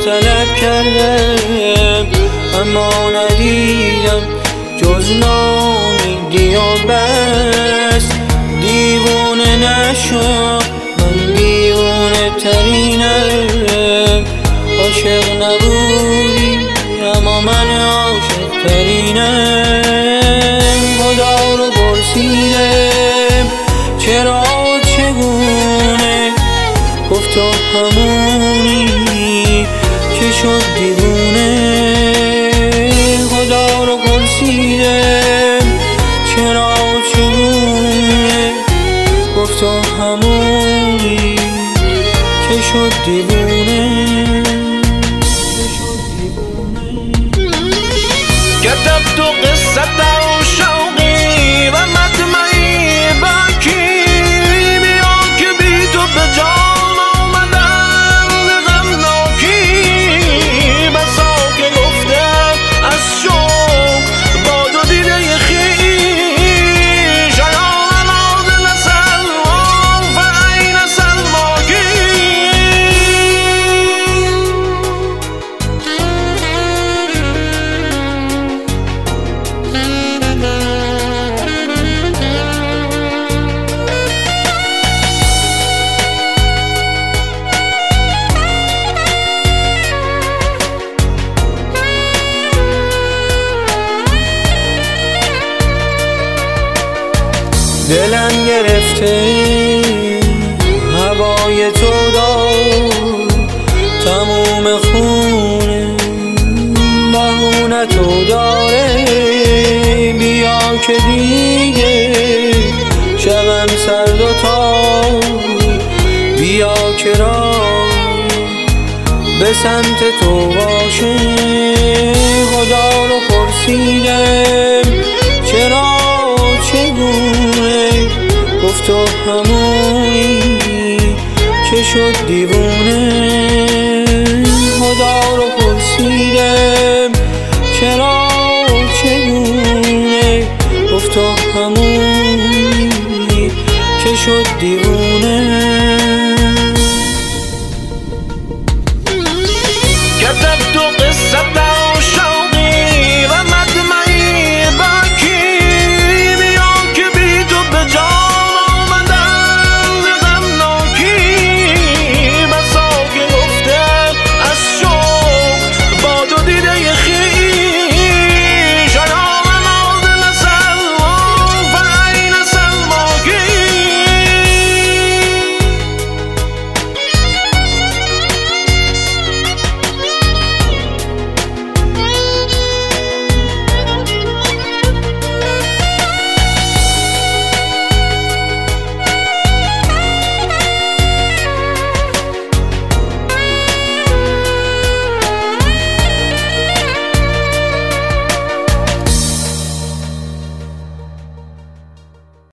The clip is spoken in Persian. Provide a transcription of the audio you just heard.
طلب کردم اما ندیدم جز نامیدی و بس. دیوونه نشو من دیوونه ترینم، عاشق نبودی اما من عاشق ترینم. خدا رو پرسیدم چرا و چگونه، گفت تو همونی که شد دیوونه. خدا رو پرسیدم چرا و چگونه، گفت تو همونی که شد دیوونه. كتبت قصة شوقي ومدمعي باكي بياك بيتو بجان آمدم غمناكي. بسا که گفتم از شوق با دو دیده خویش ایا نازل سلما فأین سلماکی. دلم گرفته هوای تو دار، تموم خونه بهونه تو داره. بیا که دیگه شبم سرد و تار، بیا که راه به سمت تو باشه. خدا رو پرسیدم چرا چگونه، گفت تو همونی که شد دیوونه. خدا رو پرسیدم چرا چگونه، گفت تو همونی که شد دیوونه.